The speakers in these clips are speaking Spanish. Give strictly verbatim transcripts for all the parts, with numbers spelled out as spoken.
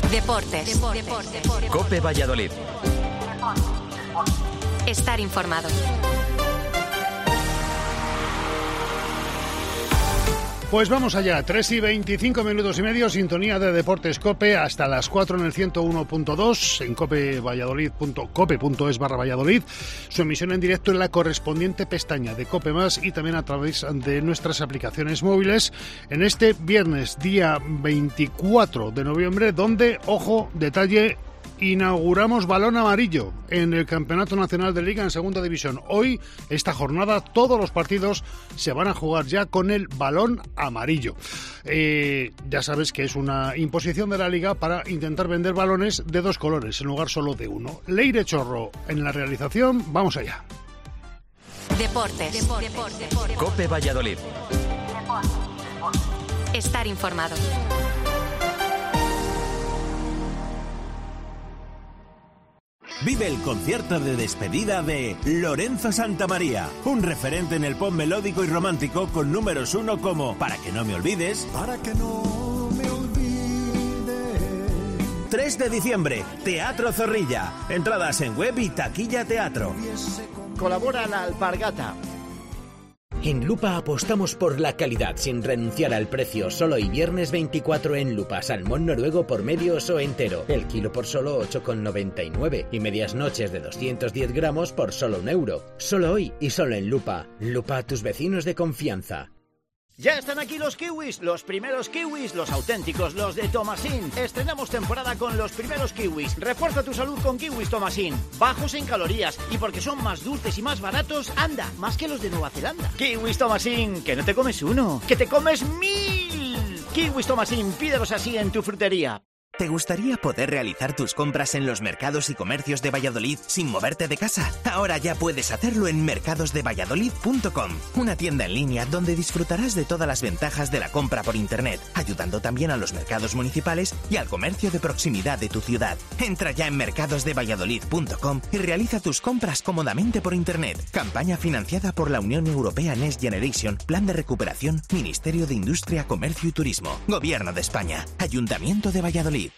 Deportes. Deportes. Deportes. COPE Valladolid. Estar informado. Pues vamos allá, tres y veinticinco minutos y medio, sintonía de Deportes COPE hasta las cuatro en el ciento uno punto dos, en cope valladolid punto cope punto es barra Valladolid, su emisión en directo en la correspondiente pestaña de COPE Más y también a través de nuestras aplicaciones móviles en este viernes, día veinticuatro de noviembre, donde, ojo, detalle, inauguramos balón amarillo en el Campeonato Nacional de Liga en Segunda División. Hoy, esta jornada, todos los partidos se van a jugar ya con el balón amarillo. Eh, ya sabes que es una imposición de la Liga para intentar vender balones de dos colores en lugar solo de uno. Leire Chorro en la realización, vamos allá. Deportes. Deportes. Deportes. COPE Valladolid. Estar informado. Vive el concierto de despedida de Lorenzo Santamaría, un referente en el pop melódico y romántico con números uno como Para que no me olvides, Para que no me olvides. tres de diciembre, Teatro Zorrilla. Entradas en web y taquilla teatro. Colabora la Alpargata. En Lupa apostamos por la calidad sin renunciar al precio. Solo hoy viernes veinticuatro en Lupa. Salmón noruego por medio oso entero. El kilo por solo ocho con noventa y nueve. Y medias noches de doscientos diez gramos por solo un euro. Solo hoy y solo en Lupa. Lupa, tus vecinos de confianza. Ya están aquí los kiwis, los primeros kiwis, los auténticos, los de Tomasín. Estrenamos temporada con los primeros kiwis. Refuerza tu salud con kiwis Tomasín. Bajos en calorías y porque son más dulces y más baratos, anda, más que los de Nueva Zelanda. Kiwis Tomasín, que no te comes uno, que te comes mil. Kiwis Tomasín, pídelos así en tu frutería. ¿Te gustaría poder realizar tus compras en los mercados y comercios de Valladolid sin moverte de casa? Ahora ya puedes hacerlo en mercados de valladolid punto com, una tienda en línea donde disfrutarás de todas las ventajas de la compra por internet, ayudando también a los mercados municipales y al comercio de proximidad de tu ciudad. Entra ya en mercados de valladolid punto com y realiza tus compras cómodamente por internet. Campaña financiada por la Unión Europea Next Generation, Plan de Recuperación, Ministerio de Industria, Comercio y Turismo, Gobierno de España, Ayuntamiento de Valladolid.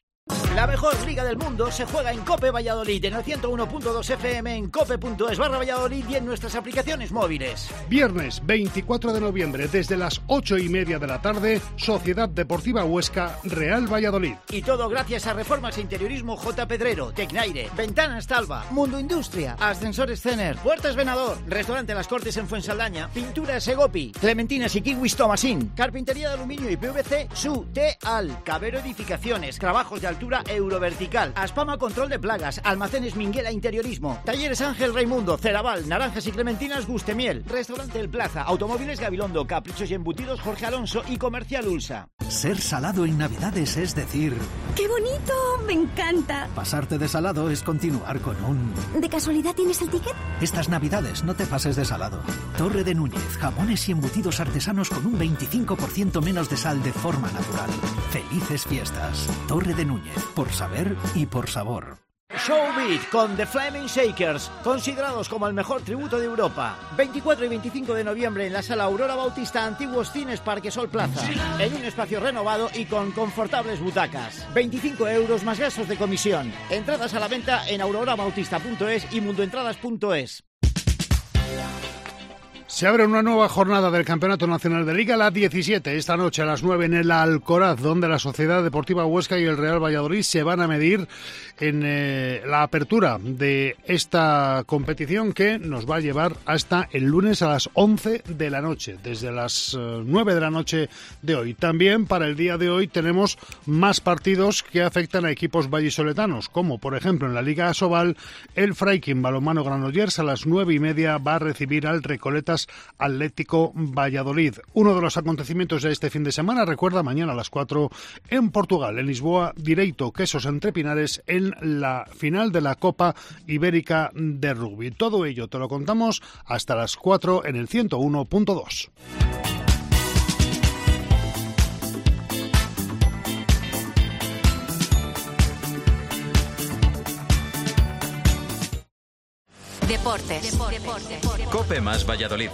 La mejor liga del mundo se juega en COPE Valladolid, en el ciento uno punto dos F M, en cope punto es barra Valladolid y en nuestras aplicaciones móviles. Viernes veinticuatro de noviembre, desde las ocho y media de la tarde, Sociedad Deportiva Huesca, Real Valladolid. Y todo gracias a Reformas e Interiorismo J. Pedrero, Tecnaire, Ventanas Talva, Mundo Industria, Ascensores Cener, Puertas Venador, Restaurante Las Cortes en Fuensaldaña, Pinturas Segopi, Clementinas y Kiwis Tomasín, Carpintería de Aluminio y P V C, Su, T-Al, Cabero Edificaciones, Trabajos de Altura Eurovertical, Aspama Control de Plagas, Almacenes Minguela Interiorismo, Talleres Ángel Raimundo, Ceraval, Naranjas y Clementinas Gustemiel, Restaurante El Plaza, Automóviles Gabilondo, Caprichos y Embutidos Jorge Alonso y Comercial Ulsa. Ser salado en Navidades es decir... ¡Qué bonito! ¡Me encanta! Pasarte de salado es continuar con un... ¿De casualidad tienes el ticket? Estas Navidades no te pases de salado. Torre de Núñez, jamones y embutidos artesanos con un veinticinco por ciento menos de sal de forma natural. Felices fiestas. Torre de Núñez. Por saber y por sabor. Showbeat con The Flaming Shakers, considerados como el mejor tributo de Europa. veinticuatro y veinticinco de noviembre en la Sala Aurora Bautista, Antiguos Cines Parque Sol Plaza. En un espacio renovado y con confortables butacas. veinticinco euros más gastos de comisión. Entradas a la venta en aurora bautista punto es y mundoentradas punto es. Se abre una nueva jornada del Campeonato Nacional de Liga, la diecisiete, esta noche a las nueve en el Alcoraz, donde la Sociedad Deportiva Huesca y el Real Valladolid se van a medir en eh, la apertura de esta competición que nos va a llevar hasta el lunes a las once de la noche, desde las eh, nueve de la noche de hoy. También para el día de hoy tenemos más partidos que afectan a equipos vallisoletanos, como por ejemplo en la Liga Asobal, el Fraikin Balonmano Granollers a las nueve y media va a recibir al Recoletas Atlético Valladolid. Uno de los acontecimientos de este fin de semana, recuerda, mañana a las cuatro en Portugal, en Lisboa, Direito Quesos Entre Pinares en la final de la Copa Ibérica de Rugby. Todo ello te lo contamos hasta las cuatro en el ciento uno punto dos. Deportes. Deportes. Deportes. COPE Más Valladolid.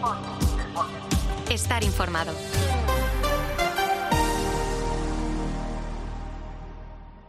Estar informado.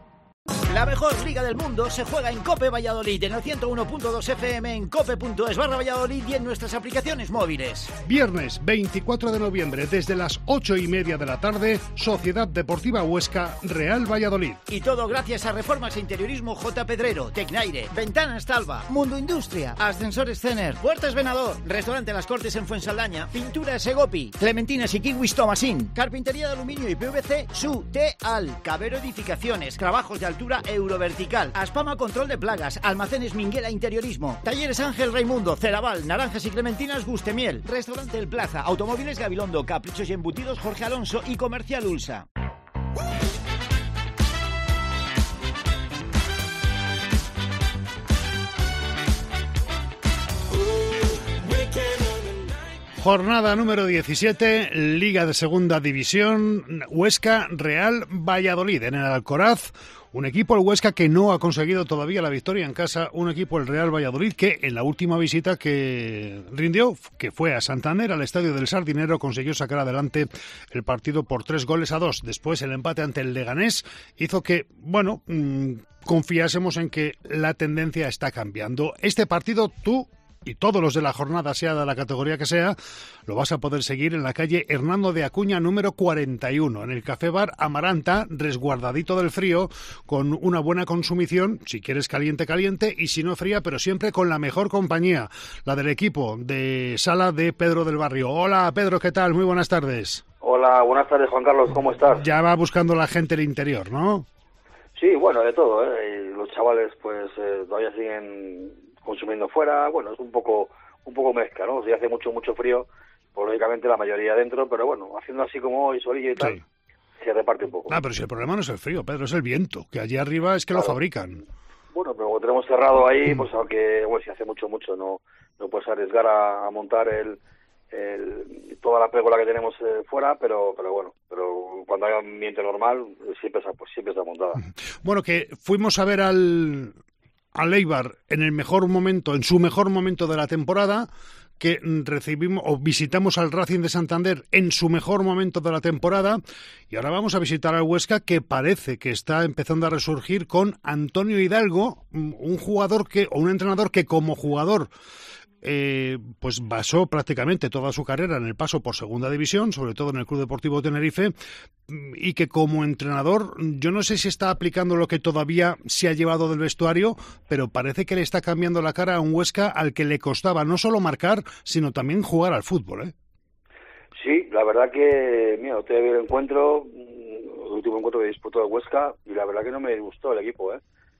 La mejor liga del mundo se juega en COPE Valladolid, en el ciento uno punto dos F M, en cope punto es barra Valladolid y en nuestras aplicaciones móviles. Viernes veinticuatro de noviembre, desde las ocho y media de la tarde, Sociedad Deportiva Huesca, Real Valladolid. Y todo gracias a Reformas e Interiorismo J. Pedrero, Tecnaire, Ventanas Talva, Mundo Industria, Ascensores Cener, Puertas Venador, Restaurante Las Cortes en Fuensaldaña, Pinturas Segopi, Clementinas y Kiwis Tomasín, Carpintería de Aluminio y P V C, Su, Teal, Cabero Edificaciones, Trabajos de Altura Eurovertical, Aspama Control de Plagas, Almacenes Minguela Interiorismo, Talleres Ángel Raimundo, Ceraval, Naranjas y Clementinas Gustemiel, Restaurante El Plaza, Automóviles Gabilondo, Caprichos y Embutidos Jorge Alonso y Comercial Ulsa. Jornada número diecisiete, Liga de Segunda División, Huesca, Real Valladolid. En el Alcoraz, un equipo, el Huesca, que no ha conseguido todavía la victoria en casa, un equipo, el Real Valladolid, que en la última visita que rindió, que fue a Santander, al Estadio del Sardinero, consiguió sacar adelante el partido por tres goles a dos. Después, el empate ante el Leganés hizo que, bueno, mmm, confiásemos en que la tendencia está cambiando. Este partido, tú y todos los de la jornada, sea de la categoría que sea, lo vas a poder seguir en la calle Hernando de Acuña número cuarenta y uno, en el Café Bar Amaranta, resguardadito del frío, con una buena consumición, si quieres caliente, caliente, y si no fría, pero siempre con la mejor compañía, la del equipo de sala de Pedro del Barrio. Hola Pedro, ¿qué tal? Muy buenas tardes. Hola, buenas tardes Juan Carlos, ¿cómo estás? Ya va buscando la gente el interior, ¿no? Sí, bueno, de todo, ¿eh? Los chavales pues eh, todavía siguen consumiendo fuera, bueno, es un poco un poco mezcla, ¿no? Si hace mucho, mucho frío, pues lógicamente la mayoría dentro, pero bueno, haciendo así como hoy, solillo y tal, sí, se reparte un poco. Ah, pero si el problema no es el frío, Pedro, es el viento, que allí arriba es que claro lo fabrican. Bueno, pero como tenemos cerrado ahí, mm. pues aunque, bueno, si hace mucho, mucho, no no puedes arriesgar a, a montar el, el toda la pérgola que tenemos eh, fuera, pero pero bueno, pero cuando hay un ambiente normal, siempre está, pues, siempre está montada. Bueno, que fuimos a ver al... al Eibar en el mejor momento, en su mejor momento de la temporada, que recibimos o visitamos al Racing de Santander en su mejor momento de la temporada, y ahora vamos a visitar al Huesca, que parece que está empezando a resurgir con Antonio Hidalgo, un jugador que o un entrenador que como jugador Eh, pues basó prácticamente toda su carrera en el paso por Segunda División, sobre todo en el Club Deportivo Tenerife, y que como entrenador, yo no sé si está aplicando lo que todavía se ha llevado del vestuario, pero parece que le está cambiando la cara a un Huesca al que le costaba no solo marcar, sino también jugar al fútbol, ¿eh? Sí, la verdad que, mira, te vi el encuentro, el último encuentro que disputó el Huesca, y la verdad que no me gustó el equipo, ¿eh?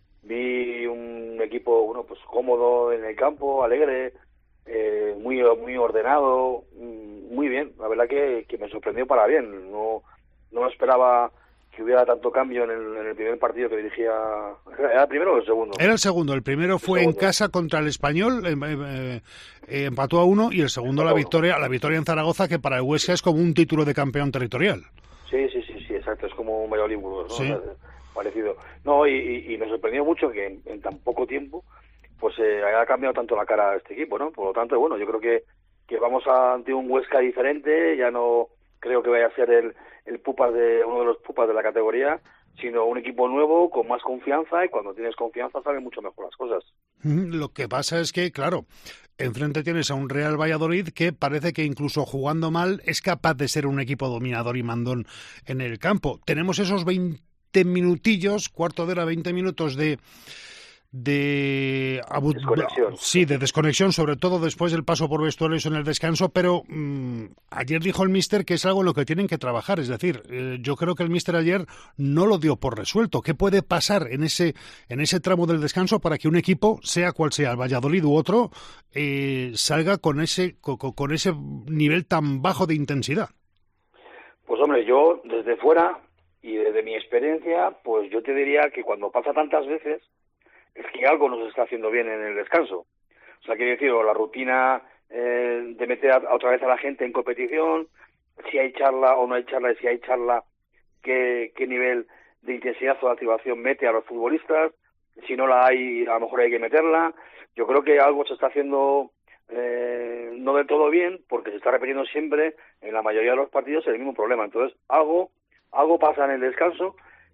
Vi un equipo, bueno, pues cómodo en el campo, alegre, Eh, muy muy ordenado, muy bien, la verdad que, que me sorprendió para bien, no no esperaba que hubiera tanto cambio en el, en el primer partido que dirigía. ¿Era el primero o el segundo? Era el segundo, el primero fue el segundo. En casa contra el Español, eh, eh, eh, empató a uno, y el segundo la victoria, la victoria en Zaragoza, que para el Huesca es como un título de campeón territorial. Sí, sí, sí, sí, exacto, es como un Valladolid, ¿no? Sí. O sea, parecido. No, y, y, y me sorprendió mucho que en, en tan poco tiempo pues eh, haya cambiado tanto la cara a este equipo, ¿no? Por lo tanto, bueno, yo creo que, que vamos a, ante un Huesca diferente, ya no creo que vaya a ser el, el pupas de uno de los pupas de la categoría, sino un equipo nuevo, con más confianza, y cuando tienes confianza salen mucho mejor las cosas. Lo que pasa es que, claro, enfrente tienes a un Real Valladolid que parece que incluso jugando mal es capaz de ser un equipo dominador y mandón en el campo. Tenemos esos veinte minutillos, cuarto de hora, veinte minutos de... de abu- desconexión. Sí, de desconexión, sobre todo después del paso por vestuarios en el descanso, pero mmm, ayer dijo el míster que es algo en lo que tienen que trabajar, es decir, eh, yo creo que el míster ayer no lo dio por resuelto. ¿Qué puede pasar en ese en ese tramo del descanso para que un equipo, sea cual sea, el Valladolid u otro, eh, salga con ese con, con ese nivel tan bajo de intensidad? Pues hombre, yo desde fuera y desde mi experiencia, pues yo te diría que cuando pasa tantas veces es que algo nos está haciendo bien en el descanso. O sea, quiero decir, o la rutina eh, de meter a, a otra vez a la gente en competición, si hay charla o no hay charla, y si hay charla, qué, qué nivel de intensidad o de activación mete a los futbolistas, si no la hay, a lo mejor hay que meterla. Yo creo que algo se está haciendo eh, no del todo bien, porque se está repitiendo siempre en la mayoría de los partidos el mismo problema. Entonces, algo, algo pasa en el descanso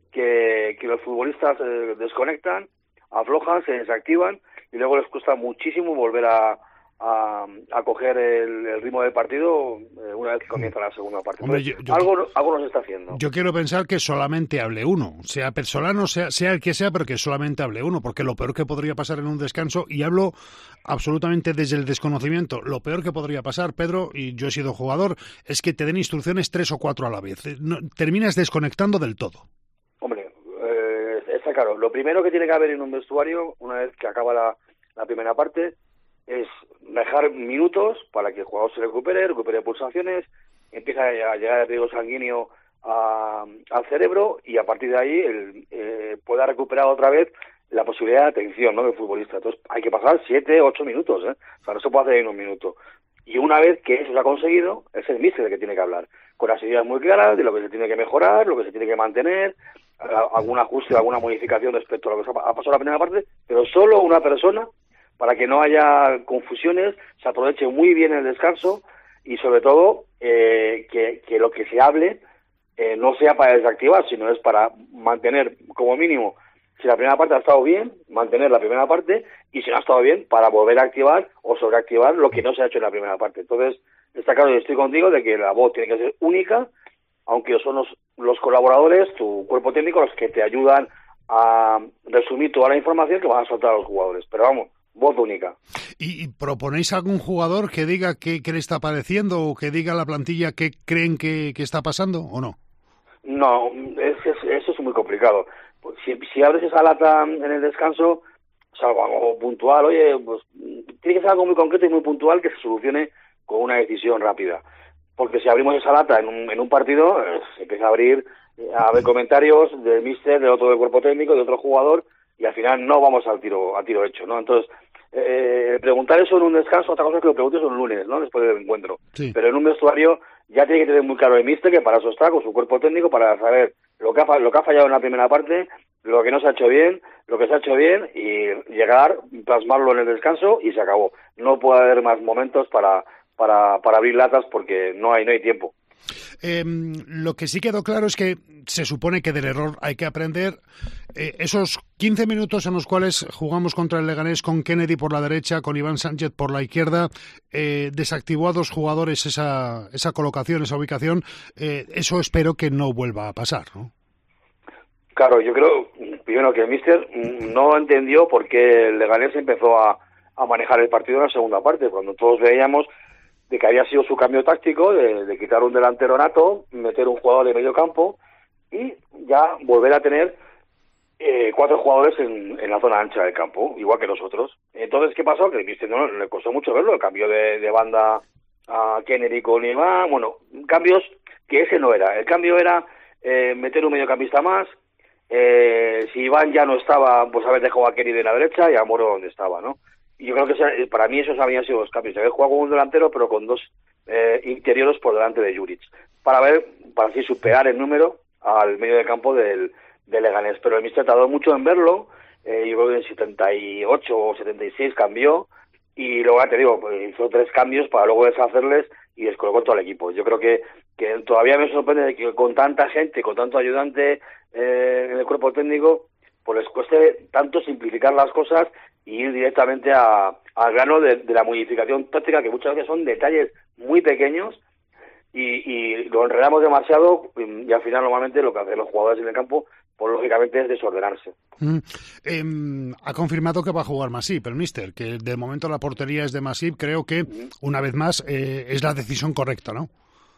que, que los futbolistas eh, desconectan, aflojan, se desactivan y luego les cuesta muchísimo volver a, a, a coger el, el ritmo del partido eh, una vez que comienza la segunda parte. Hombre, Entonces, yo, yo, algo, algo nos está haciendo. Yo quiero pensar que solamente hable uno, sea Pesolano, sea, sea el que sea, pero que solamente hable uno, porque lo peor que podría pasar en un descanso, y hablo absolutamente desde el desconocimiento, lo peor que podría pasar, Pedro, y yo he sido jugador, es que te den instrucciones tres o cuatro a la vez. No, terminas desconectando del todo. Hombre, eh, está claro. Lo primero que tiene que haber en un vestuario, una vez que acaba la, la primera parte, es dejar minutos para que el jugador se recupere, recupere pulsaciones, empieza a llegar el riego sanguíneo a, al cerebro y a partir de ahí el, eh, pueda recuperar otra vez la posibilidad de atención, ¿no?, del futbolista. Entonces hay que pasar siete, ocho minutos, ¿eh? O sea, no se puede hacer en un minuto. Y una vez que eso se ha conseguido, es el míster el que tiene que hablar, con las ideas muy claras de lo que se tiene que mejorar, lo que se tiene que mantener, algún ajuste, alguna modificación respecto a lo que ha pasado en la primera parte, pero solo una persona, para que no haya confusiones, se aproveche muy bien el descanso y sobre todo eh, que, que lo que se hable eh, no sea para desactivar, sino es para mantener como mínimo, si la primera parte ha estado bien, mantener la primera parte, y si no ha estado bien, para volver a activar o sobreactivar lo que no se ha hecho en la primera parte. Entonces, está claro, y estoy contigo, de que la voz tiene que ser única, aunque son los, los colaboradores, tu cuerpo técnico, los que te ayudan a resumir toda la información que van a soltar a los jugadores. Pero vamos, voz única. ¿Y, y proponéis algún jugador que diga qué, qué le está padeciendo o que diga a la plantilla qué creen que, que está pasando o no? No, es, es, eso es muy complicado. Pues si, si abres esa lata en el descanso, es algo, algo puntual, oye, pues tiene que ser algo muy concreto y muy puntual que se solucione con una decisión rápida. Porque si abrimos esa lata en un, en un partido, eh, se empieza a abrir, eh, a ver comentarios del míster, de otro del cuerpo técnico, de otro jugador, y al final no vamos al tiro al tiro hecho, ¿no? Entonces, eh, preguntar eso en un descanso, otra cosa es que lo preguntes un lunes, ¿no?, después del encuentro. Sí. Pero en un vestuario ya tiene que tener muy claro el míster que para eso está, con su cuerpo técnico, para saber lo que ha, lo que ha fallado en la primera parte, lo que no se ha hecho bien, lo que se ha hecho bien, y llegar, plasmarlo en el descanso y se acabó. No puede haber más momentos para para para abrir latas porque no hay no hay tiempo. Eh, lo que sí quedó claro es que se supone que del error hay que aprender. Eh, esos quince minutos en los cuales jugamos contra el Leganés con Kennedy por la derecha, con Iván Sánchez por la izquierda, eh, desactivó a dos jugadores esa, esa colocación, esa ubicación. Eh, eso espero que no vuelva a pasar, ¿no? Claro, yo creo, primero, que el míster no entendió por qué el Leganés empezó a, a manejar el partido en la segunda parte, cuando todos veíamos de que había sido su cambio táctico, de, de quitar un delantero nato, meter un jugador de medio campo y ya volver a tener eh, cuatro jugadores en, en la zona ancha del campo, igual que nosotros. Entonces, ¿qué pasó? Que el míster no le costó mucho verlo, el cambio de, de banda a Kennedy con Iván, bueno, cambios que ese no era. El cambio era eh, meter un mediocampista más, eh, si Iván ya no estaba, pues haber dejado a Kennedy de la derecha y a Moro donde estaba, ¿no? Y yo creo que para mí esos habían sido los cambios. Había jugado con un delantero, pero con dos eh, interiores por delante de Juric, para ver, para así superar el número al medio de campo del, del Leganés. Pero el míster tardó mucho en verlo, eh, yo creo que en setenta y ocho o setenta y seis cambió, y luego, ya te digo, pues hizo tres cambios para luego deshacerles y descolocó todo el equipo. Yo creo que, que todavía me sorprende de que con tanta gente, con tanto ayudante eh, en el cuerpo técnico, pues les cueste tanto simplificar las cosas y ir directamente a, al grano de, de la modificación táctica, que muchas veces son detalles muy pequeños y, y lo enredamos demasiado, y al final normalmente lo que hacen los jugadores en el campo, pues lógicamente es desordenarse. Mm. Eh, ha confirmado que va a jugar Masip, el míster, que de momento la portería es de Masip. Creo que, mm. una vez más, eh, es la decisión correcta, ¿no?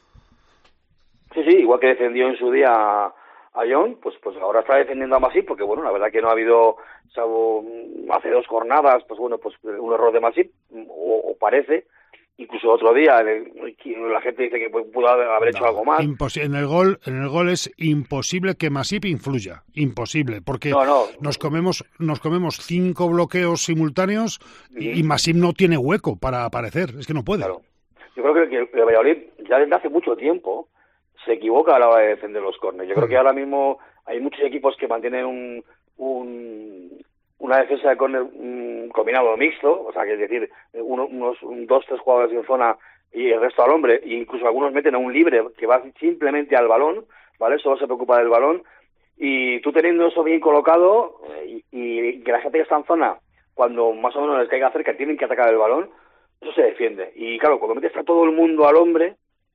Sí, sí, igual que defendió en su día a, a John, pues pues ahora está defendiendo a Masip, porque bueno, la verdad que no ha habido, salvo hace dos jornadas, pues bueno, pues un error de Masip, o, o parece. Incluso otro día la gente dice que pudo haber hecho no, algo más. Impos- en el gol, en el gol es imposible que Masip influya, imposible, porque no, no. nos comemos, nos comemos cinco bloqueos simultáneos y, y Masip no tiene hueco para aparecer, es que no puede. Claro. Yo creo que, que el Valladolid ya desde hace mucho tiempo se equivoca a la hora de defender los córneres. Yo creo que ahora mismo hay muchos equipos que mantienen un, un una defensa de córner um, combinado mixto, o sea, que es decir, uno, unos un, dos, tres jugadores en zona y el resto al hombre, e incluso algunos meten a un libre que va simplemente al balón, ¿vale? Solo se preocupa del balón, Y tú teniendo eso bien colocado y, y que la gente que está en zona, cuando más o menos les caiga cerca, tienen que atacar el balón, eso se defiende. Y claro, cuando metes a todo el mundo al hombre,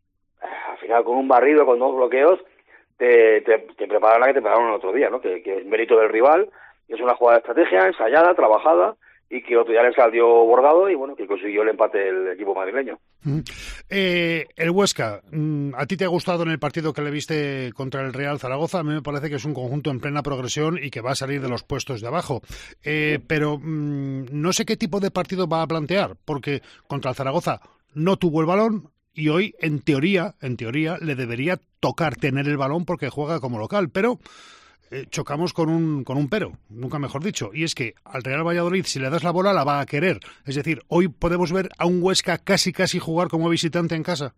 al final con un barrido, con dos bloqueos, te, te, te preparan la que te prepararon el otro día, ¿no? Que, que es mérito del rival, es una jugada de estrategia, ensayada, trabajada, y que otro día le salió bordado y bueno, que consiguió el empate el equipo madrileño. Mm. Eh, el Huesca, ¿a ti te ha gustado en el partido que le viste contra el Real Zaragoza? A mí me parece que es un conjunto en plena progresión y que va a salir de los puestos de abajo. Eh, pero mmm, no sé qué tipo de partido va a plantear, porque contra el Zaragoza no tuvo el balón y hoy, en teoría, en teoría, le debería tocar tener el balón porque juega como local, pero Eh, chocamos con un con un pero, nunca mejor dicho, y es que al Real Valladolid, si le das la bola, la va a querer. Es decir, hoy podemos ver a un Huesca casi casi jugar como visitante en casa.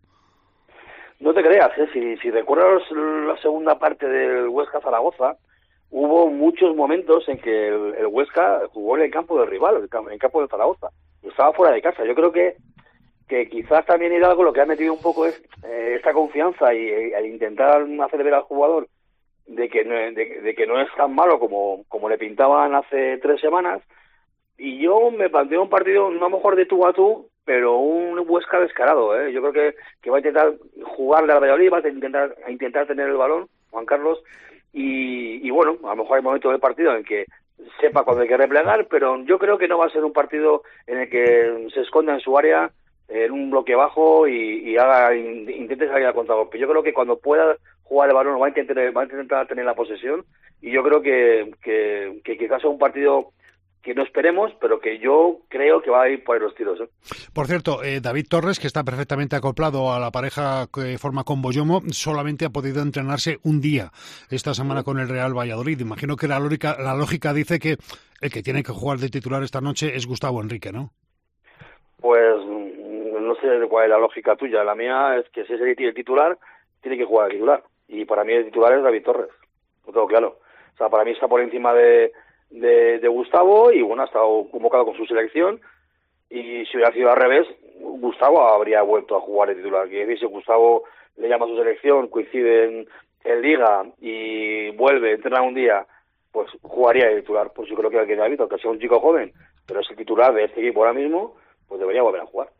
No te creas, ¿eh? si, si recuerdas la segunda parte del Huesca-Zaragoza, hubo muchos momentos en que el, el Huesca jugó en el campo del rival, en el campo del Zaragoza, y estaba fuera de casa. Yo creo que que quizás también Hidalgo lo que ha metido un poco es eh, esta confianza y eh, al intentar hacer ver al jugador de que no, de, de que no es tan malo como, como le pintaban hace tres semanas, y yo me planteo un partido no a lo mejor de tú a tú, pero un Huesca descarado, ¿eh? Yo creo que, que va a intentar jugarle al Valladolid, va a intentar, a intentar tener el balón, Juan Carlos, y, y bueno, a lo mejor hay momentos del partido en que sepa cuándo hay que replegar, pero yo creo que no va a ser un partido en el que se esconda en su área en un bloque bajo y, y haga intente salir al contragolpe. Yo creo que cuando pueda jugar el balón va a intentar, va a intentar tener la posesión, y yo creo que, que, que quizás sea un partido que no esperemos, pero que yo creo que va a ir por los tiros, ¿eh? Por cierto, eh, David Torres, que está perfectamente acoplado a la pareja que forma con Boyomo, solamente ha podido entrenarse un día esta semana con el Real Valladolid. Imagino que la lógica, la lógica dice que el que tiene que jugar de titular esta noche es Gustavo Enrique, ¿no? Pues no sé cuál es la lógica tuya. La mía es que si es el titular, tiene que jugar el titular. Y para mí el titular es David Torres. Lo tengo claro. O sea, para mí está por encima de, de, de Gustavo, y bueno, ha estado convocado con su selección. Y si hubiera sido al revés, Gustavo habría vuelto a jugar el titular. Que si Gustavo le llama a su selección, coincide en, en Liga y vuelve, entrena un día, pues jugaría el titular. Pues yo creo que, que David, aunque sea un chico joven, pero es el titular de este equipo ahora mismo, pues debería volver a jugar.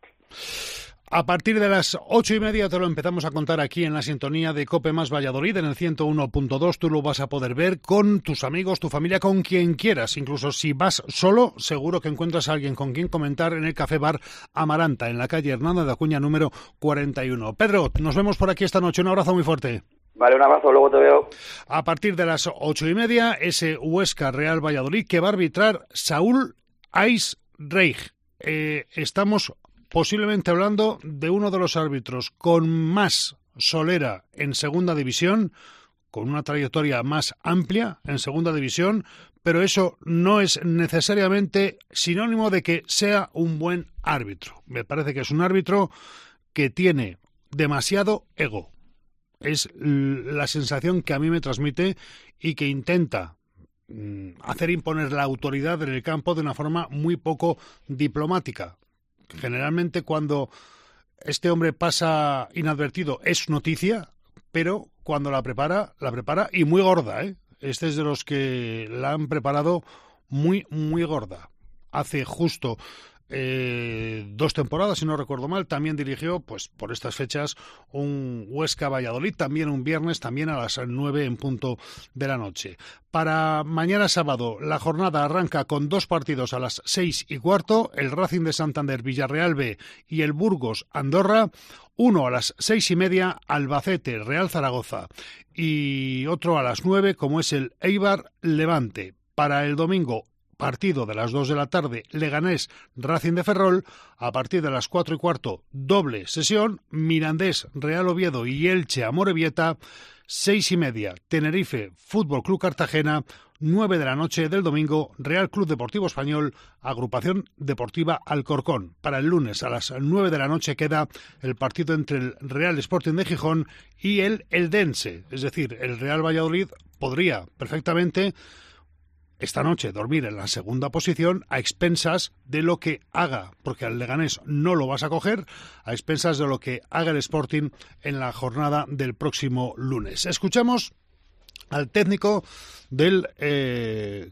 A partir de las ocho y media te lo empezamos a contar aquí en la sintonía de COPE más Valladolid, en el ciento uno punto dos. Tú lo vas a poder ver con tus amigos, tu familia, con quien quieras. Incluso si vas solo, seguro que encuentras a alguien con quien comentar en el Café Bar Amaranta, en la calle Hernando de Acuña número cuarenta y uno. Pedro, nos vemos por aquí esta noche. Un abrazo muy fuerte. Vale, un abrazo, luego te veo. A partir de las ocho y media, ese Huesca Real Valladolid que va a arbitrar Saúl Ais Reig. Eh, estamos posiblemente hablando de uno de los árbitros con más solera en segunda división, con una trayectoria más amplia en segunda división, pero eso no es necesariamente sinónimo de que sea un buen árbitro. Me parece que es un árbitro que tiene demasiado ego. Es la sensación que a mí me transmite, y que intenta hacer imponer la autoridad en el campo de una forma muy poco diplomática. Generalmente cuando este hombre pasa inadvertido es noticia, pero cuando la prepara, la prepara y muy gorda, ¿eh? Este es de los que la han preparado muy, muy gorda. Hace justo eh, dos temporadas, si no recuerdo mal, también dirigió, pues por estas fechas, un Huesca Valladolid, también un viernes, también a las nueve en punto de la noche. Para mañana sábado, la jornada arranca con dos partidos a las seis y cuarto, el Racing de Santander Villarreal B y el Burgos Andorra, uno a las seis y media, Albacete Real Zaragoza, y otro a las nueve, como es el Eibar Levante. Para el domingo, partido de las dos de la tarde, Leganés Racing de Ferrol. A partir de las cuatro y cuarto, doble sesión, Mirandés Real Oviedo y Elche Amorebieta. Seis y media, Tenerife Fútbol Club Cartagena. Nueve de la noche del domingo, Real Club Deportivo Español, Agrupación Deportiva Alcorcón. Para el lunes a las nueve de la noche queda el partido entre el Real Sporting de Gijón y el Eldense. Es decir, el Real Valladolid podría perfectamente esta noche dormir en la segunda posición a expensas de lo que haga, porque al Leganés no lo vas a coger, a expensas de lo que haga el Sporting en la jornada del próximo lunes. Escuchamos al técnico de eh,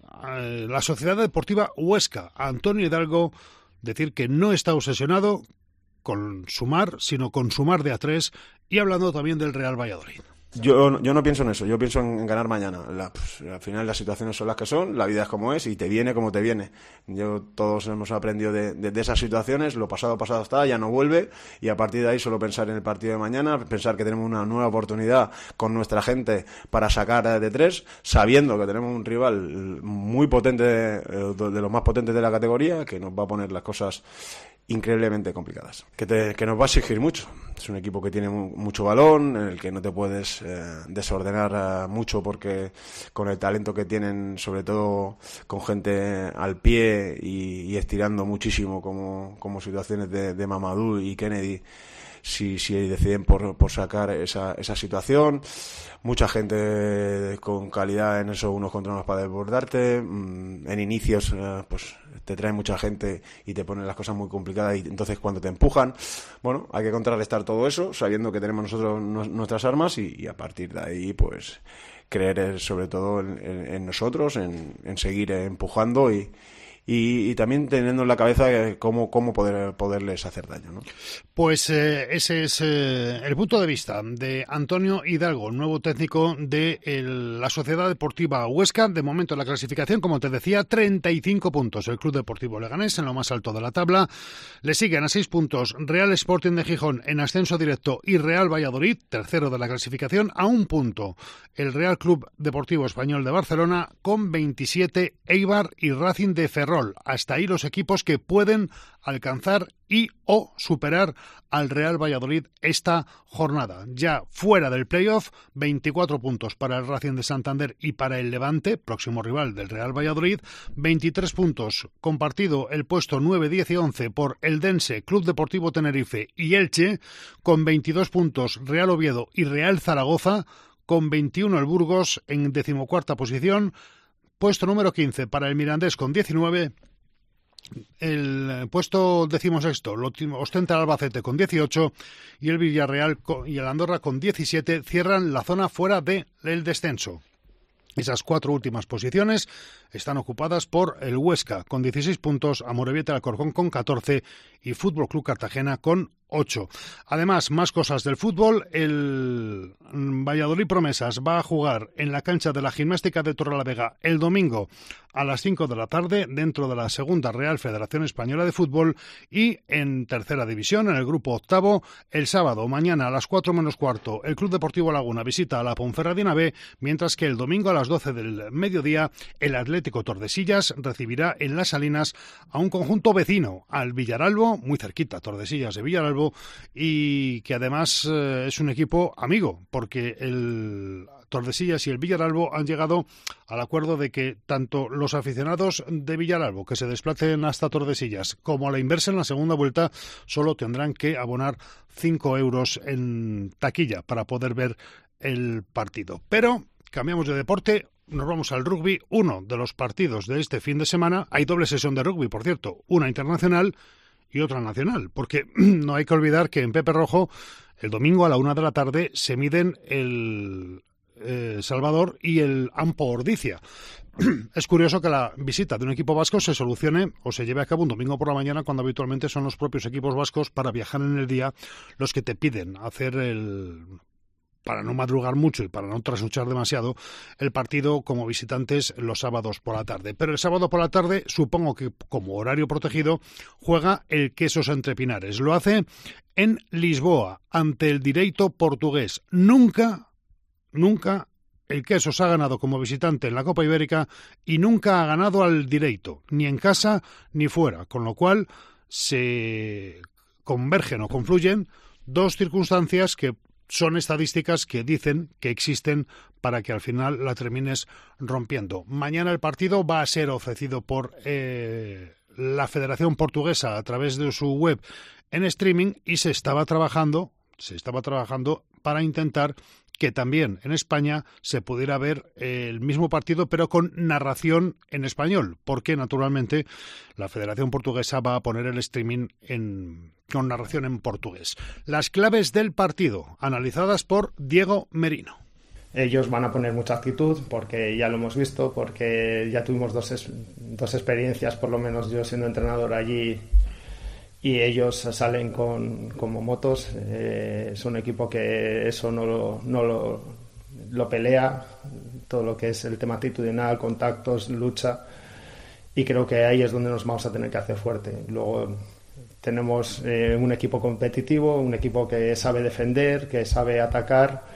la Sociedad Deportiva Huesca, Antonio Hidalgo, decir que no está obsesionado con sumar, sino con sumar de a tres, y hablando también del Real Valladolid. Yo, yo no pienso en eso, yo pienso en, en ganar mañana. La, pues, al final las situaciones son las que son, la vida es como es y te viene como te viene. Yo Todos hemos aprendido de, de, de esas situaciones, lo pasado pasado está, ya no vuelve, y a partir de ahí solo pensar en el partido de mañana, pensar que tenemos una nueva oportunidad con nuestra gente para sacar de tres, sabiendo que tenemos un rival muy potente, de, de los más potentes de la categoría, que nos va a poner las cosas increíblemente complicadas, que, te, que nos va a exigir mucho. Es un equipo que tiene mu- mucho balón, en el que no te puedes eh, desordenar eh, mucho, porque con el talento que tienen, sobre todo con gente al pie y, y estirando muchísimo, como, como situaciones de, de Mamadou y Kennedy, si, si deciden por, por sacar esa, esa situación. Mucha gente con calidad en esos unos contra unos para desbordarte. En inicios eh, pues te trae mucha gente y te ponen las cosas muy complicadas, y entonces cuando te empujan, bueno, hay que contrarrestar todo eso sabiendo que tenemos nosotros no, nuestras armas, y, y a partir de ahí pues creer sobre todo en, en, en nosotros, en, en seguir empujando y Y, y también teniendo en la cabeza cómo, cómo poder, poderles hacer daño, ¿no? Pues eh, ese es eh, el punto de vista de Antonio Hidalgo, nuevo técnico de el, la Sociedad Deportiva Huesca. De momento en la clasificación, como te decía, treinta y cinco puntos el Club Deportivo Leganés en lo más alto de la tabla. Le siguen a seis puntos Real Sporting de Gijón en ascenso directo y Real Valladolid, tercero de la clasificación, a un punto el Real Club Deportivo Español de Barcelona, con veintisiete Eibar y Racing de Ferrol. Hasta ahí los equipos que pueden alcanzar y o superar al Real Valladolid esta jornada. Ya fuera del playoff, veinticuatro puntos para el Racing de Santander y para el Levante, próximo rival del Real Valladolid, veintitrés puntos compartido el puesto nueve, diez y once por el Dense, Club Deportivo Tenerife y Elche, con veintidós puntos Real Oviedo y Real Zaragoza, con veintiuno el Burgos en decimocuarta posición. Puesto número quince para el Mirandés con diecinueve. El puesto decimosexto lo ostenta el Albacete con dieciocho y el Villarreal y el Andorra con diecisiete cierran la zona fuera del descenso. Esas cuatro últimas posiciones están ocupadas por el Huesca con dieciséis puntos, Amorebieta y Alcorcón con catorce y Fútbol Club Cartagena con ocho. Además, más cosas del fútbol. El Valladolid Promesas va a jugar en la cancha de la Gimnástica de Torrelavega el domingo a las cinco de la tarde dentro de la Segunda Real Federación Española de Fútbol, y en tercera división, en el grupo octavo, el sábado mañana a las cuatro menos cuarto el Club Deportivo Laguna visita a la Ponferradina B, mientras que el domingo a las doce del mediodía el Atlético Tordesillas recibirá en Las Salinas a un conjunto vecino, al Villaralbo, muy cerquita, Tordesillas de Villaralbo, y que además eh, es un equipo amigo, porque el Tordesillas y el Villaralbo han llegado al acuerdo de que tanto los aficionados de Villaralbo que se desplacen hasta Tordesillas como a la inversa en la segunda vuelta solo tendrán que abonar cinco euros en taquilla para poder ver el partido. Pero cambiamos de deporte. Nos vamos al rugby. Uno de los partidos de este fin de semana, hay doble sesión de rugby, por cierto, una internacional y otra nacional, porque no hay que olvidar que en Pepe Rojo el domingo a la una de la tarde se miden el eh, Salvador y el Ampo Ordicia. Es curioso que la visita de un equipo vasco se solucione o se lleve a cabo un domingo por la mañana, cuando habitualmente son los propios equipos vascos, para viajar en el día, los que te piden hacer el... para no madrugar mucho y para no trasnochar demasiado, el partido como visitantes los sábados por la tarde. Pero el sábado por la tarde, supongo que como horario protegido, juega el Quesos Entre Pinares. Lo hace en Lisboa, ante el Direito portugués. Nunca, nunca el Quesos ha ganado como visitante en la Copa Ibérica y nunca ha ganado al Direito, ni en casa ni fuera, con lo cual se convergen o confluyen dos circunstancias que son estadísticas que dicen que existen para que al final la termines rompiendo. Mañana el partido va a ser ofrecido por eh, la Federación Portuguesa a través de su web en streaming, y se estaba trabajando, se estaba trabajando para intentar que también en España se pudiera ver el mismo partido, pero con narración en español, porque naturalmente la Federación Portuguesa va a poner el streaming en, con narración en portugués. Las claves del partido, analizadas por Diego Merino. ellos van a poner mucha actitud, porque ya lo hemos visto, porque ya tuvimos dos, es, dos experiencias, por lo menos yo siendo entrenador allí, y ellos salen con, como motos. Eh, es un equipo que eso no lo, no lo, lo pelea, todo lo que es el tema actitudinal, contactos, lucha, y creo que ahí es donde nos vamos a tener que hacer fuerte. Luego tenemos eh, un equipo competitivo, un equipo que sabe defender, que sabe atacar,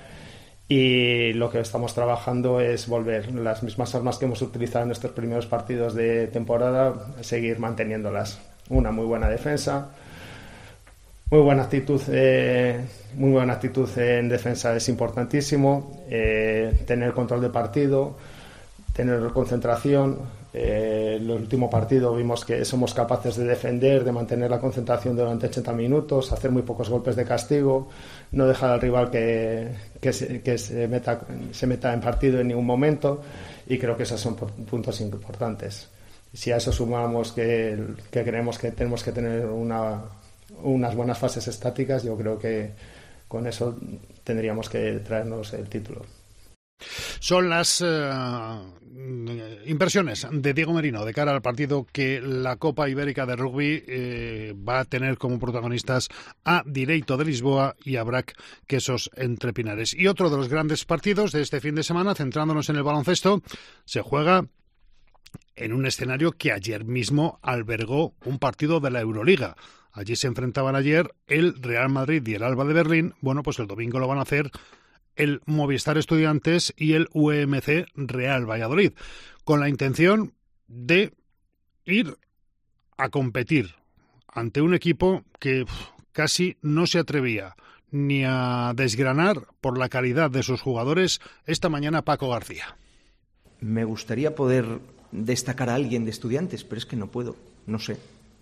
y lo que estamos trabajando es volver las mismas armas que hemos utilizado en estos primeros partidos de temporada, seguir manteniéndolas. Una muy buena defensa, muy buena actitud, eh, muy buena actitud en defensa es importantísimo, eh, tener control de partido, tener concentración. Eh, el último partido vimos que somos capaces de defender, de mantener la concentración durante ochenta minutos, hacer muy pocos golpes de castigo, no dejar al rival que, que, se, que se, meta, se meta en partido en ningún momento, y creo que esos son puntos importantes. Si a eso sumamos que, que creemos que tenemos que tener una, unas buenas fases estáticas, yo creo que con eso tendríamos que traernos el título. Son las uh, impresiones de Diego Merino de cara al partido que la Copa Ibérica de Rugby eh, va a tener como protagonistas a Direito de Lisboa y a Brac Quesos Entre Pinares. Y otro de los grandes partidos de este fin de semana, centrándonos en el baloncesto, se juega en un escenario que ayer mismo albergó un partido de la Euroliga. Allí se enfrentaban ayer el Real Madrid y el Alba de Berlín. Bueno, pues el domingo lo van a hacer el Movistar Estudiantes y el U E M C Real Valladolid, con la intención de ir a competir ante un equipo que casi no se atrevía ni a desgranar por la calidad de sus jugadores. Esta mañana Paco García. Me gustaría poder destacar a alguien de Estudiantes, pero es que no puedo, no sé.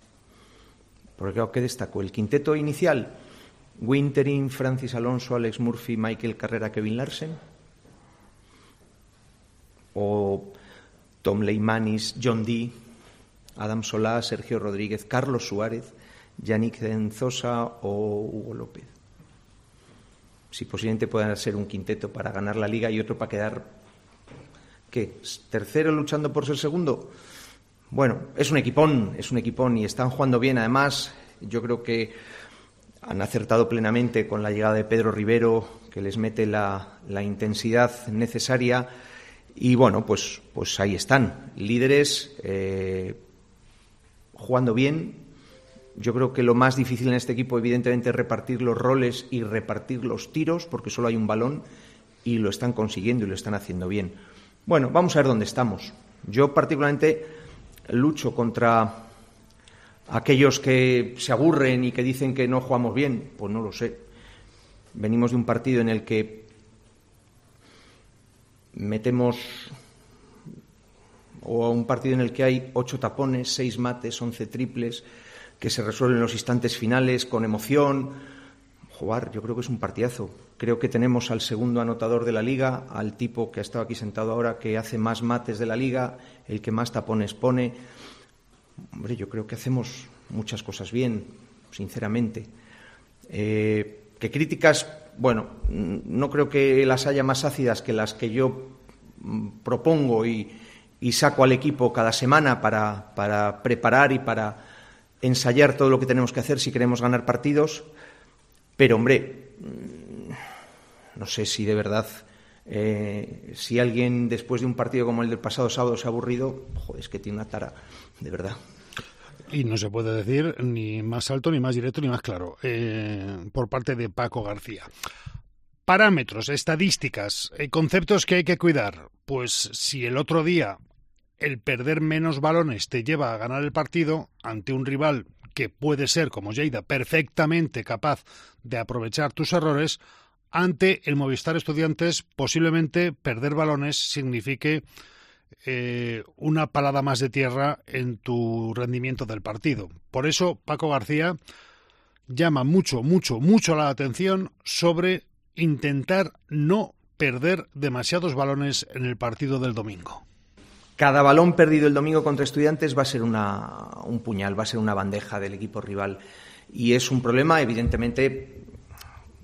Porque claro, ¿qué destaco? El quinteto inicial: Wintering, Francis Alonso, Alex Murphy, Michael Carrera, Kevin Larsen, o Tom Leimanis, John Dee, Adam Solá, Sergio Rodríguez, Carlos Suárez, Yannick Enzosa o Hugo López. Si posiblemente puedan ser un quinteto para ganar la Liga y otro para quedar, ¿qué? ¿Tercero luchando por ser segundo? Bueno, es un equipón, es un equipón y están jugando bien. Además, yo creo que han acertado plenamente con la llegada de Pedro Rivero, que les mete la, la intensidad necesaria, y bueno, pues, pues ahí están, líderes, eh, jugando bien. Yo creo que lo más difícil en este equipo, evidentemente, es repartir los roles y repartir los tiros, porque solo hay un balón, y lo están consiguiendo y lo están haciendo bien. Bueno, vamos a ver dónde estamos. Yo particularmente lucho contra aquellos que se aburren y que dicen que no jugamos bien. Pues no lo sé. Venimos de un partido en el que metemos, o un partido en el que hay ocho tapones, seis mates, once triples, que se resuelven en los instantes finales con emoción. Jugar, yo creo que es un partidazo. Creo que tenemos al segundo anotador de la Liga, al tipo que ha estado aquí sentado ahora, que hace más mates de la Liga, el que más tapones pone. Hombre, yo creo que hacemos muchas cosas bien, sinceramente. Eh, ¿Qué críticas? Bueno, no creo que las haya más ácidas que las que yo propongo y, y saco al equipo cada semana para, para preparar y para ensayar todo lo que tenemos que hacer si queremos ganar partidos. Pero, hombre, no sé si de verdad, eh, si alguien después de un partido como el del pasado sábado se ha aburrido, joder, es que tiene una tara, de verdad. Y no se puede decir ni más alto, ni más directo, ni más claro, eh, por parte de Paco García. Parámetros, estadísticas, eh, conceptos que hay que cuidar. Pues si el otro día el perder menos balones te lleva a ganar el partido ante un rival que puede ser, como Lleida, perfectamente capaz de aprovechar tus errores, ante el Movistar Estudiantes posiblemente perder balones signifique eh, una palada más de tierra en tu rendimiento del partido. Por eso Paco García llama mucho, mucho, mucho la atención sobre intentar no perder demasiados balones en el partido del domingo. Cada balón perdido el domingo contra Estudiantes va a ser una, un puñal, va a ser una bandeja del equipo rival. Y es un problema, evidentemente,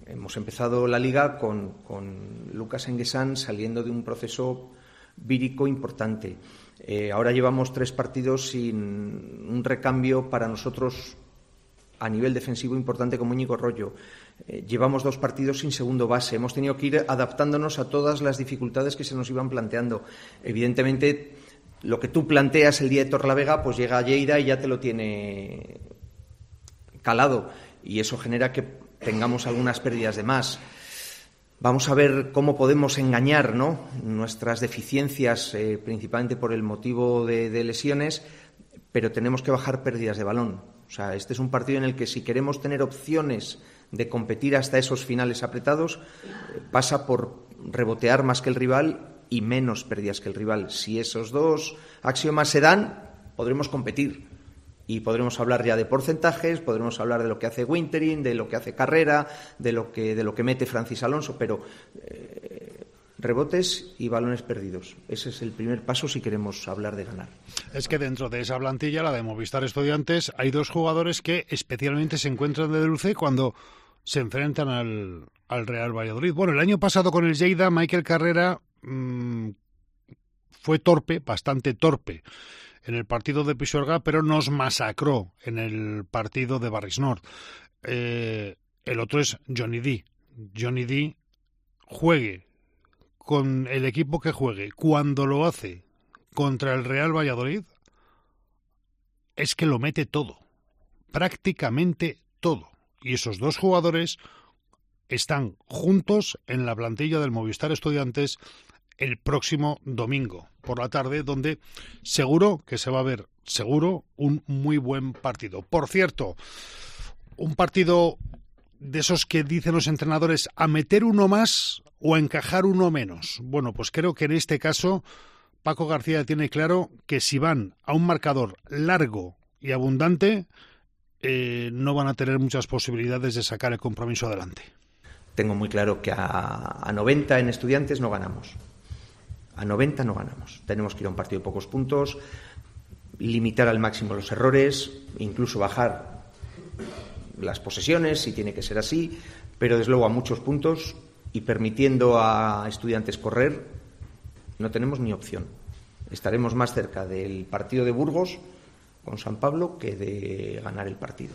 Hemos empezado la Liga con, con Lucas Enguesán saliendo de un proceso vírico importante. Eh, ahora llevamos tres partidos sin un recambio para nosotros a nivel defensivo importante como Íñigo Rollo. Eh, llevamos dos partidos sin segundo base. Hemos tenido que ir adaptándonos a todas las dificultades que se nos iban planteando. Evidentemente, lo que tú planteas el día de Torrelavega, pues llega a Lleida y ya te lo tiene calado. Y eso genera que tengamos algunas pérdidas de más. Vamos a ver cómo podemos engañar, ¿no?, nuestras deficiencias, eh, principalmente por el motivo de, de lesiones, pero tenemos que bajar pérdidas de balón. O sea, este es un partido en el que si queremos tener opciones de competir hasta esos finales apretados, eh, pasa por rebotear más que el rival y menos pérdidas que el rival. Si esos dos axiomas se dan, podremos competir. Y podremos hablar ya de porcentajes, podremos hablar de lo que hace Wintering, de lo que hace Carrera, de lo que, de lo que mete Francis Alonso, pero eh, rebotes y balones perdidos. Ese es el primer paso si queremos hablar de ganar. Es que dentro de esa plantilla, la de Movistar Estudiantes, hay dos jugadores que especialmente se encuentran de dulce cuando se enfrentan al, al Real Valladolid. Bueno, el año pasado con el Lleida, Michael Carrera mmm, fue torpe, bastante torpe, en el partido de Pisuerga, pero nos masacró en el partido de Barris Nord. Eh, el otro es Johnny D. Johnny D, juegue con el equipo que juegue, cuando lo hace contra el Real Valladolid, es que lo mete todo, prácticamente todo. Y esos dos jugadores están juntos en la plantilla del Movistar Estudiantes el próximo domingo por la tarde, donde seguro que se va a ver, seguro, un muy buen partido. Por cierto, un partido de esos que dicen los entrenadores a meter uno más o a encajar uno menos. Bueno, pues creo que en este caso Paco García tiene claro que si van a un marcador largo y abundante, eh, no van a tener muchas posibilidades de sacar el compromiso adelante. Tengo muy claro que a, a noventa en Estudiantes no ganamos. A noventa no ganamos. Tenemos que ir a un partido de pocos puntos, limitar al máximo los errores, incluso bajar las posesiones, si tiene que ser así, pero desde luego a muchos puntos y permitiendo a Estudiantes correr, no tenemos ni opción. Estaremos más cerca del partido de Burgos con San Pablo que de ganar el partido.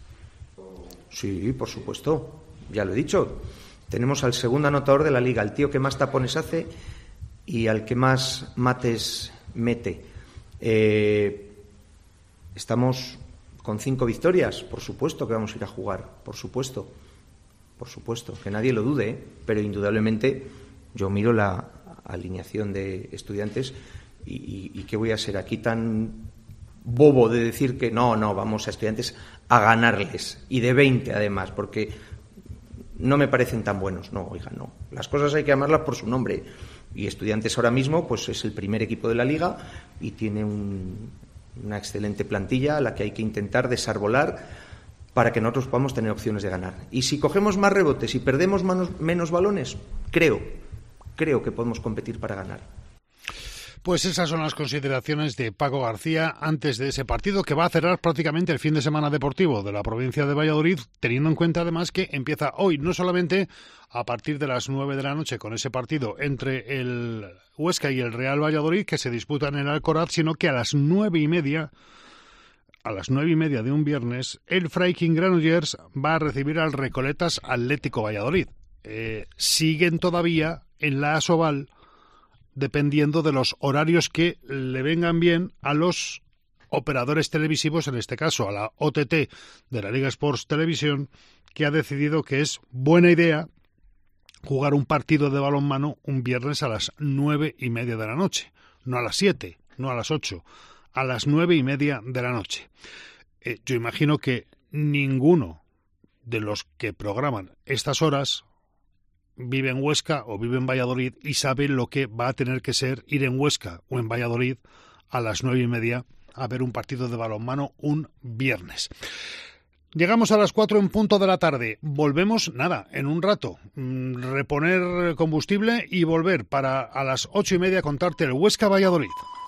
Sí, por supuesto, ya lo he dicho. Tenemos al segundo anotador de la Liga, el tío que más tapones hace y al que más mates mete. Eh, estamos con cinco victorias, por supuesto que vamos a ir a jugar, por supuesto, por supuesto, que nadie lo dude, ¿eh? Pero indudablemente yo miro la alineación de Estudiantes y, y, y ¿qué voy a ser aquí tan bobo de decir que no, no, vamos a Estudiantes a ganarles, y de veinte además, porque no me parecen tan buenos? No, oiga, no, las cosas hay que llamarlas por su nombre. Y Estudiantes ahora mismo pues es el primer equipo de la Liga y tiene un, una excelente plantilla a la que hay que intentar desarbolar para que nosotros podamos tener opciones de ganar. Y si cogemos más rebotes y perdemos manos, menos balones, creo, creo que podemos competir para ganar. Pues esas son las consideraciones de Paco García antes de ese partido que va a cerrar prácticamente el fin de semana deportivo de la provincia de Valladolid, teniendo en cuenta además que empieza hoy, no solamente a partir de las nueve de la noche con ese partido entre el Huesca y el Real Valladolid que se disputan en el Alcoraz, sino que a las nueve y media, a las nueve y media de un viernes, el Freiking Granollers va a recibir al Recoletas Atlético Valladolid. Eh, siguen todavía en la Asobal, dependiendo de los horarios que le vengan bien a los operadores televisivos, en este caso a la O T T de la Liga Sports Televisión, que ha decidido que es buena idea jugar un partido de balonmano un viernes a las nueve y media de la noche, no a las siete, no a las ocho, a las nueve y media de la noche. Eh, yo imagino que ninguno de los que programan estas horas vive en Huesca o vive en Valladolid y sabe lo que va a tener que ser ir en Huesca o en Valladolid a las nueve y media a ver un partido de balonmano un viernes. Llegamos a las cuatro en punto de la tarde. Volvemos, nada, en un rato. Reponer combustible y volver para a las ocho y media contarte el Huesca Valladolid.